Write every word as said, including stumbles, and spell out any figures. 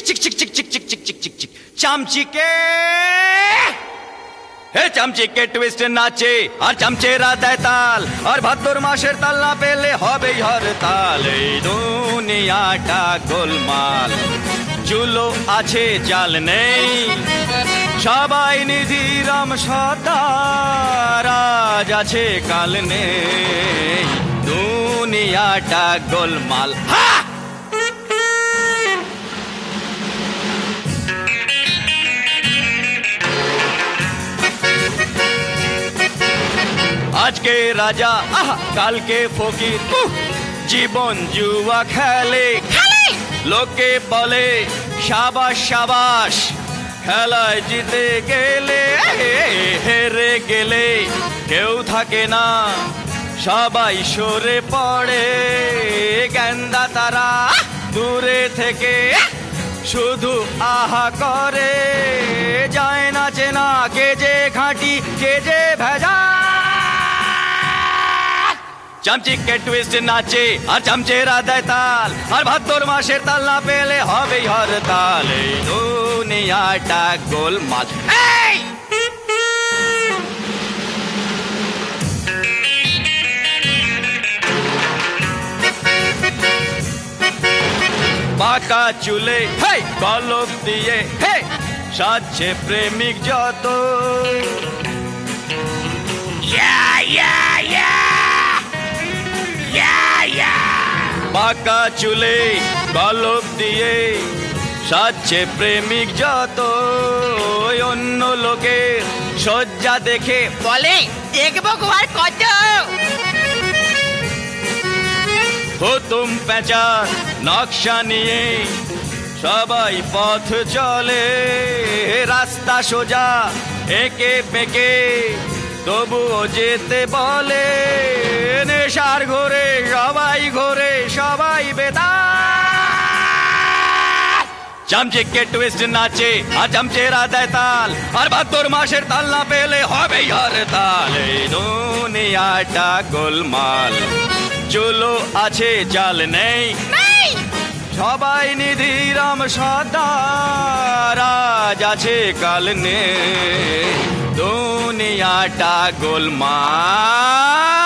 চিক চিক চিক চিক চিক চিক চিক চিক চিক চামচিকে হে চামচিকে twist নাচে আর চামচেরা দেয় তাল আর ভাদ্র মাসের তাল না পেলে হবেই হরতাল এই দুনিয়াটা গোলমাল চুলো আছে চাল নেই সবাই নিধিরাম সর্দার আজ আছে কাল নেই দুনিয়াটা গোলমাল আজকে রাজা আহা কালকে ফকির জীবন জুয়া খেলে লোকে বলে সাবাস সাবাস খেলায় জিতে গেলে হেরে গেলে কেউ থাকে না সবাই সরে পড়ে গেন্দা তারা দূরে থেকে শুধু আহা করে যায় না চেনা কে যে ঘাঁটি কে যে ভেজা চামচিকে টুইস্ট নাচে আর চামচেরা দেয় তাল আর ভাদ্র মাসের তাল না পেলে হবেই হরতাল এই দুনিয়াটা গোলমাল পাকা চুলে হে কলপ দিয়ে হে সাজছে প্রেমিক যত পাকা চুলে কলপ দিয়ে সাজছে প্রেমিক যত অন্য লোকের সজ্জা দেখে বলে দেখবো গোয়ার কত হুতুম পেঁচার নকশা নিয়ে সবাই পথ চলে রাস্তা সোজা একে বেঁকে তবুও যেতে বলে নেশার ঘোরে সবাই ঘোরে সবাই বেতাল চামচিকে টুইস্ট নাচে আর চামচেরা দেয় তাল আর ভাদ্র মাসের তাল না পেলে হবেই হরতাল এই দুনিয়াটা গোলমাল চুলো আছে চাল নেই সবাই নিধিরাম সর্দার আজ আছে কাল নেই দুনিয়াটা গোলমাল।